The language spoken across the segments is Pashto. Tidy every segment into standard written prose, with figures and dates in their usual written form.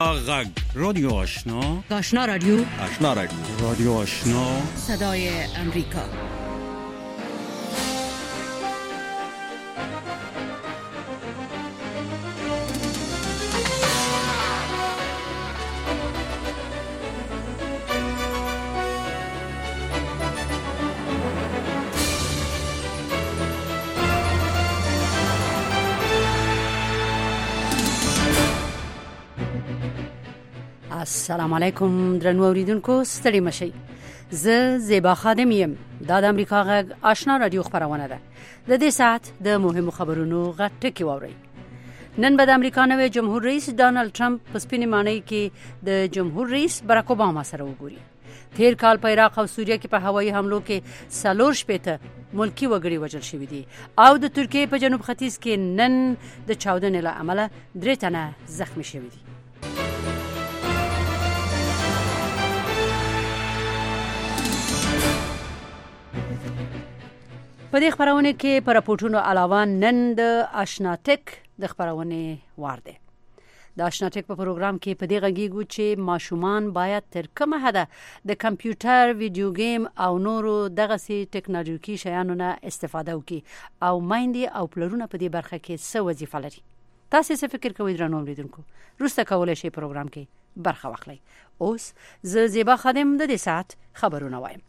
غږ رادیو آشنا رادیو رادیو آشنا صدای امریکا. السلام علیکم درنو اوریدونکو، ستړي مشئ. زه زیبا خادم یم. دا د امریکا غږ آشنا رادیو خبرونه ده. د دې ساعت د مهمو خبرونو غټ ټکی واورئ. نن به د امریکا نوی جمهور رئیس ډانلډ ټرمپ په سپینې ماڼۍ کې د جمهور رئیس براک اوباما سره وګوري. تیر کال په عراق او سوریه کې په هوایي حملو کې 4 ملکی وګړي وژل شوي دي او د ترکیې په جنوب ختیځ کې نن د چاودنې له امله 3 تنه زخمی شوي دي. په دې خبرونه کې پر راپورټونو علاوه نن د آشنا ټک د خبرونه وار ده. د آشنا ټک په پروګرام کې په دې غږیږو چې ماشومان باید تر کومه حده د کمپیوټر، ویډیو گیم او نورو دغه سي ټکنالوژیکي شیانو نه استفاده وکړي او مایندې او پلرونه په دې برخه کې څه وظیفه لري. تاسو څه فکر کوئ درنو اوریدونکو؟ وروسته کولای شئ پروګرام کې برخه واخلئ. اوس زه زیبا خادم د دې ساعت خبرونه وایم.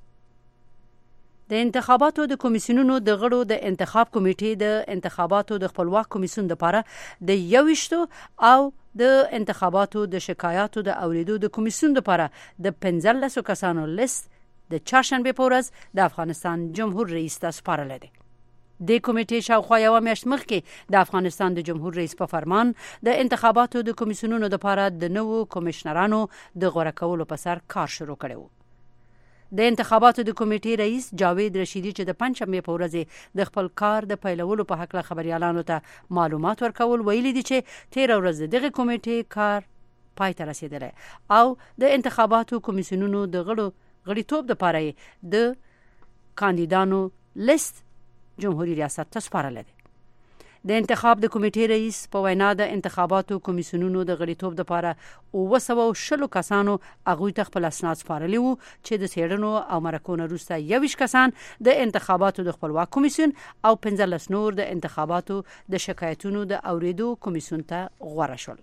د انتخاباتو د کمیسیونونو د غړو د انتخاب کمیټې د انتخاباتو د خپلواک کمیسیون لپاره د 21 او د انتخاباتو د شکایاتو د اوریدو د کمیسیون لپاره د 15 کسانو لیست د چهارشنبه په ورځ د افغانستان جمهور رئیس ته سپارل دي. د کمیټې شاوخوا یو میاشت مخکې د افغانستان د جمهور رئیس په فرمان د انتخاباتو د کمیسیونونو لپاره د نوو کمشنرانو د غوړه کولو په سر کار شروع کړی و. د انتخاباتو د کمیټې رئیس جاوید رشیدي چې د پنځشنبه په ورځ د خپل کار د پیلولو په حق له خبريالانو ته معلومات ورکول ویلي دي چې 13 ورځې دغه کمیټې کار پای ته رسیدلی او د انتخاباتو کمیسیونونو د غړیتوب لپاره د کاندیدانو لیست جمهوریت ریاست ته سپارل دي. د انتخاب د کمیټې رئیس په وینا د انتخاباتو کمیسیونونو د غړیتوب لپاره 220 کسانو هغوی ته خپل اسناد سپارلي وو چې د څېړنو او مرکونو وروسته 21 کسان د انتخاباتو د خپلواک کمیسیون او 15 نور د انتخاباتو د شکایتونو د اوریدو کمیسیون ته غوړه شول.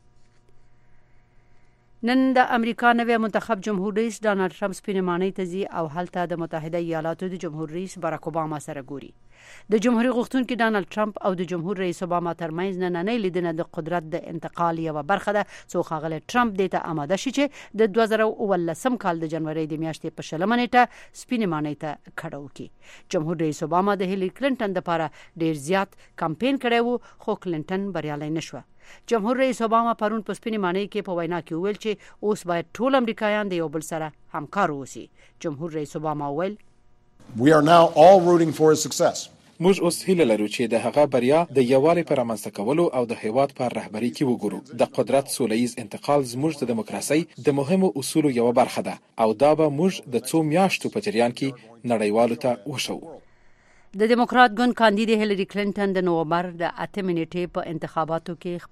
نن د امریکا نوی منتخب جمهور رئیس ډانلډ ټرمپ سپینې ماڼۍ ته ځي او هلته د متحده ایالاتو د جمهور رئیس براک اوباما سره ګوري. د جمهوریت غوښتونکي ډانلډ ټرمپ او د جمهور رئیس اوباما ترمنځ نننۍ لیدنه د قدرت د انتقال یوه برخه ده، څو ښاغلی ټرمپ دې ته آماده شي چې د 2019 کال د جنوري د میاشتې په 20 نیټه سپینې ماڼۍ ته کډه وکړي. جمهور رئیس اوباما د هیلری کلینټن لپاره ډیر زیات کمپاین کړی و خو کلینټن بریالی نشوه. جمهور رئیس اوباما پرون په سپینې ماڼۍ کې په وینا کې وویل چې اوس باید ټول امریکایان د یو بل سره همکار اوسي. جمهور رئیس اوباما وویل We are now all rooting for his success. موږ اوس هیله لرو چې د هغه بریا د یووالي پر رامنځته کولو او د هیواد پر رهبری کې وګورو. د قدرت سولهییز انتقال زموږ د دیموکراسي د مهمو اصولو یوه برخه ده او دا به موږ د 2 میاشتو په جریان کې نړیوالو ته وښیو. د دیموکرات ګوند کاندید هیلری کلینټن د نومبر د 8 نیټې په انتخاباتو کې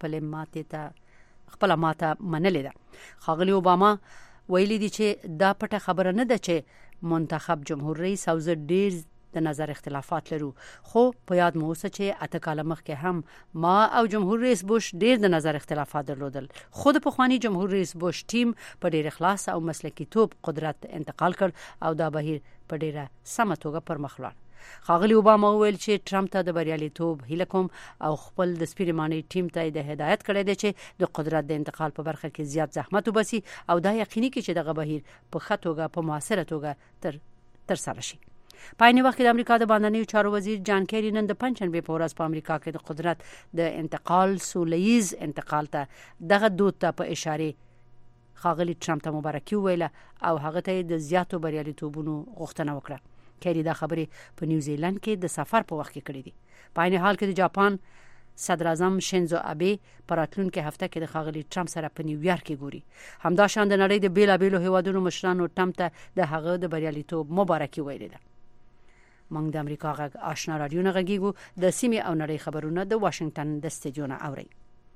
خپل ماته منلې ده. ښاغلی اوباما ویلي دي چې دا پټه خبره نه ده چې منتخب جمهور رئیس او زه ډیر د نظر اختلافات لرو، خو په یاد مو اوسه چې 8 کاله مخکې هم ما او جمهور رئیس بوش ډیر د نظر اختلافات درلودل. خو د پخوانی جمهور رئیس بوش ټیم په ډیر اخلاص او مسلکي توپ قدرت انتقال کړ او دا بهیر په ډیره سمه توګه پر مخ لاړ. ښاغلی اوباما وویل چې ټرمپ ته د بریالیتوب هیله کوم او خپل د سپینې ماڼۍ ټیم ته د هدایت کړی دی چې د قدرت د انتقال په برخه کې زیات زحمت وباسي او دا یقیني کړي چې دغه بهیر په ښه توګه په مؤثره توګه ترسره شي. په عین وخت کې د امریکا د باندنیو چارو وزیر جان کیری نن د پنځشنبه په ورځ په امریکا کې د قدرت د انتقال سولهییز انتقال ته دغه دود ته په اشاره ښاغلی ټرمپ ته مبارکي وویله او هغه ته د زیاتو بریالیتوبونو غوښتنه وکړه. کیری دا خبرې په نیوزیلند کې د سفر په وخت کې کړې دي. په عین حال کې د جاپان صدر اعظم شینزو ابه په راتلونکي هفته کې د ښاغلي ټرمپ سره په نیویارک کې ګوري. همداشان د نړۍ د بیلابیلو هیوادونو مشرانو ټرمپ ته د هغه د بریالیتوب مبارکي ویلې ده. موږ د امریکا غږ آشنا رادیو نه غږیږو. د سیمې او نړۍ خبرونه د واشنگټن د استودیو نه اوري.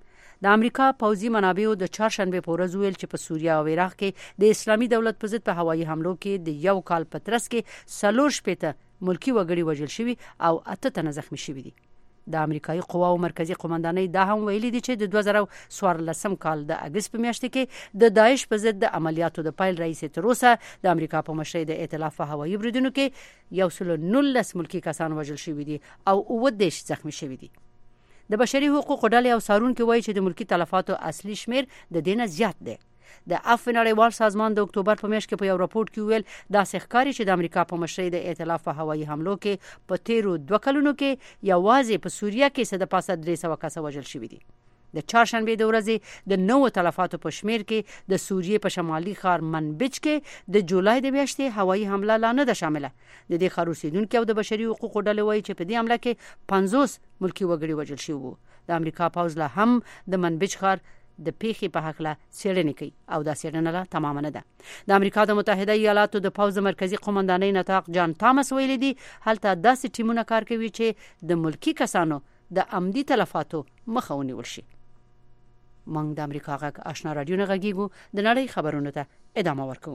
د امریکا پوځي منابعو د چهارشنبه په ورځ ویل چې په سوریه او عراق کې د اسلامي دولت په ضد په هوایي حملو کې د یو کال په ترڅ کې 4 ملکی وګړي وژل شوي او 8 تنه زخمی شوي دي. د امریکایي قواو مرکزی قومندانۍ دا هم ویلي دي چې د 2014 کال د اگست په میاشت کې د داعش په ضد د عملیاتو د پایل رئیس تر اوسه د امریکا په مشرۍ د ائتلاف په هوایي بریدونو کې 119 ملکی کسان وژل شوي دي او 19 زخمی شوي دي. د بشري حقوقو ډلې او څارونکو وایي چې د ملکی تلفاتو اصلي شمیر د دینه زیات دی. د عفو نړیوال سازمان د اکتوبر په میاشت کې په یو راپورټ کې ویل دا ښکاري چې د امریکا په مشرۍ د ائتلاف په هوایي حملو کې په تیرو 2 کلونو کې یوازې په سوریه کې څه د پاسه 300 کسه وژل شوي دي. د چهارشنبه د ورځې د 9 تلفاتو په شمیر کې د سوریې په شمالي ښار منبج کې د جولای د میاشتې هوایي حمله لا نه ده شامله. د دې ښار اوسیدونکو او د بشري حقوقو ډلې وایي چې په دې حمله کې 50 ملکی وګړي وژل شوي وو. د امریکا پوځ له هم د منبج ښار د پیخي په حق له څېړنې کوي او دا څېړنه لا تمام نه ده. د امریکا د متحده ایالاتو د پوځ مرکزی قومندانۍ نطاق جان تامس ویلي دي هلته داسې ټیمونه کار کوي چې د ملکی کسانو د عمدي تلفاتو مخه ونیول شي. موږ د امریکا غږ آشنا رادیو نه غږیږو د نړۍ خبرونو ته ادامه ورکوو.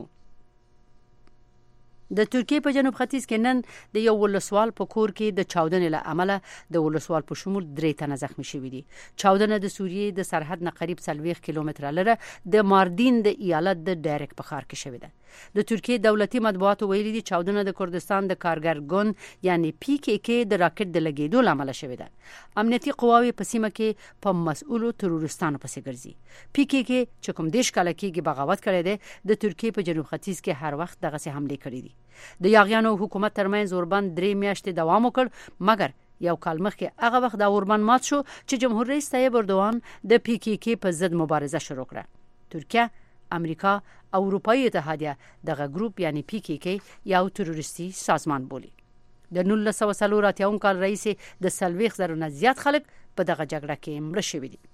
د ترکیې په جنوب ختیځ کې نن د یو ولسوال په کور کې د چاودنې له امله د ولسوال په شمول 3 تنه زخمی شوي دي. چاودنه د سوریې د سرحد نه قریب 40 کیلومتره لره د ماردین د ایالت د ډایرک په ښار کې شوې ده. د ترکیې دولتي مطبوعاتو ویلي دي چاودنه د کردستان د کارګر ګوند یعنی PKK د راکټ د لګیدو لامل شوې ده. امنیتي قواوې په سیمه کې په مسؤلو تروریستانو پسې ګرځي. PKK چې کوم دیش کال کې بغاوت کړی دی د ترکیې په جنوب ختیځ کې هر وخت دغه سي حمله کړې دي. د یاغیانو حکومت ترمنځ اوربند 3 میاشتې دوام وکړ مګر یو کال مخکې هغه وخت د اوربند مات شو چې جمهور رئیس طیب اردوغان د PKK په ضد مبارزه شروع کړه. ترکیه، امریکا او اروپאי اتحادیه دغه ګروپ یعنی PKK یو تروریستي سازمان بولي. د 1940 کال رئیس د 40,000 نه زیات خلک په دغه جګړه کې مړه شوي دي.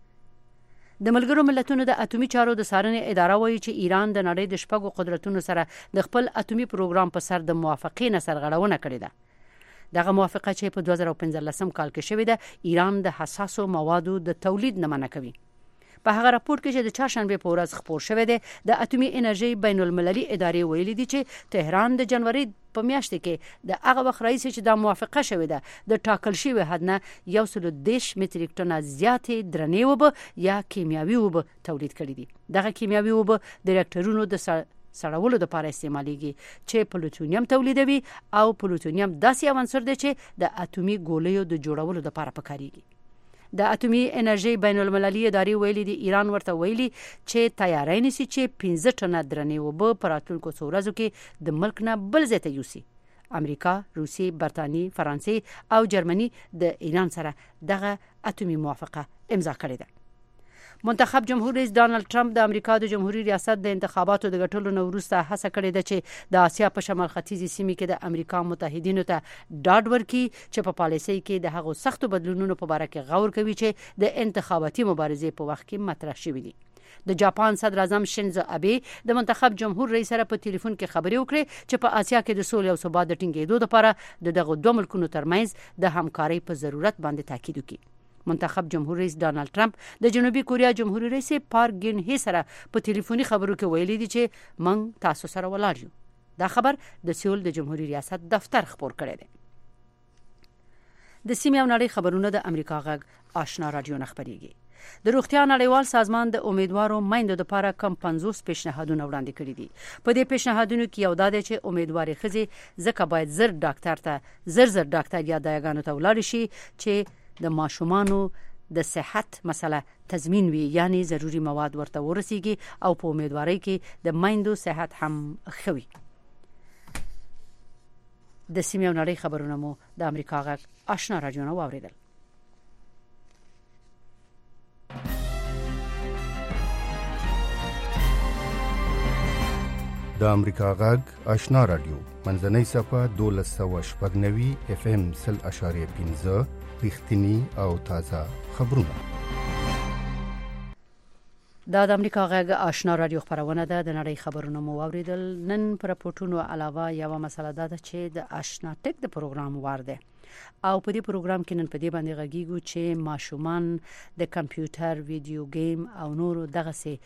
د ملګرو ملتونو د اټومي چارو د څارنې اداره وایي چې ایران د نړۍ د شپږو قدرتونو سره د خپل اټومي پروګرام په سر د موافقې نه سرغړونه کړې ده. دغه موافقه چې په 2015 کال کې شوې ده ایران د حساسو موادو د تولید نه منع کوي. په هغه راپورټ کې چې د چهارشنبه په ورځ خپور شوی دی د اټومي انرژي بین المللي ادارې ویلي دي چې تهران د جنوري په میاشت کې د هغه وخت رئیس چې د موافقه شوې ده د ټاکل شوی حد نه 110 متریک ټن زیاتې درنې وب یا کیمیاوي وب تولید کړي دي. دغه کیمیاوي وب د ریاکټرونو د سړولو لپاره استعمالېږي چې پلوتونیم تولیدوي او پلوتونیم داسې عنصر دی چې د اټومي ګولیو د جوړولو لپاره پکاريږي. د اټومي انرژي بین المللي ادارې ویلي دي ایران ورته ویلي چې تیاری نیسي چې 15 ټنه درنې وب په راتلونکو څو ورځو کې د ملک نه بل ځای ته یوسي. امریکا، روسي، برتانیې، فرانسې او جرمني د ایران سره دغه اټومي موافقه امضا کړې ده. منتخب جمهور رئیس ډانلډ ټرمپ د امریکا د جمهوریت ریاست د انتخاباتو د ګټلو نه وروسته هڅه کړې ده چې د آسیا په شمال ختیځي سیمې کې د امریکا متحدینو ته ډاډ ورکړي چې په پالیسۍ کې د هغو سختو بدلونونو په اړه کې غور کوي چې د انتخاباتي مبارزې په وخت کې مطرح شوي دي. د جاپان صدر اعظم شینزو ابي د منتخب جمهور رئیس سره په ټلیفون کې خبرې وکړې چې په آسیا کې د سولې او ثبات د ټینګېدو لپاره دغه دوه ملکونو ترمنځ د همکارۍ په ضرورت باندې تاکید وکړي. منتخب جمهور رئیس ډانلډ ټرمپ د جنوبي کوریا جمهوریت رئیس پارک ګین هي سره په ټلیفوني خبرو کې ویلي دي چې موږ تاسو سره ولاړ یو. دا خبر د سیول د جمهوریت ریاست دفتر خبر کړی دی. د سیمې او نړۍ خبرونه د امریکا غږ آشنا رادیو نه خبريږي. د روغتیا نړیوال سازمان د امیدوارو میندو لپاره کم 50 پیشنهادونه وړاندې کړي دي. په دې پیشنهادونو کې یو دا دی چې امیدوارې ښځې ځکه باید زر ډاکټر یا دایګانو ته ولاړ شي چې د ماشومانو د صحت مسله تضمین وي یعنی ضروری مواد ورته ورسیږي او په امیدوارۍ کې د میندو صحت هم خوي. د سیمې او نړۍ خبرونه مو د امریکا غږ آشنا رادیو نه واوریدل. د امریکا غږ آشنا رادیو منځنۍ صفه 1290 FM 0.5 رښتینی او تازه خبرونه. دا د امریکا غږ آشنا رادیو خبرونه ده. د نړۍ خبرونه مو واوریدل. نن پر راپورټونو علاوه یو مسله ده چې د آشنا ټک د پروګرام وارده او په دې پروګرام کې نن په دې باندې غږیږو چې ماشومان د کمپیوټر، ویډیو گیم او نورو دغه سي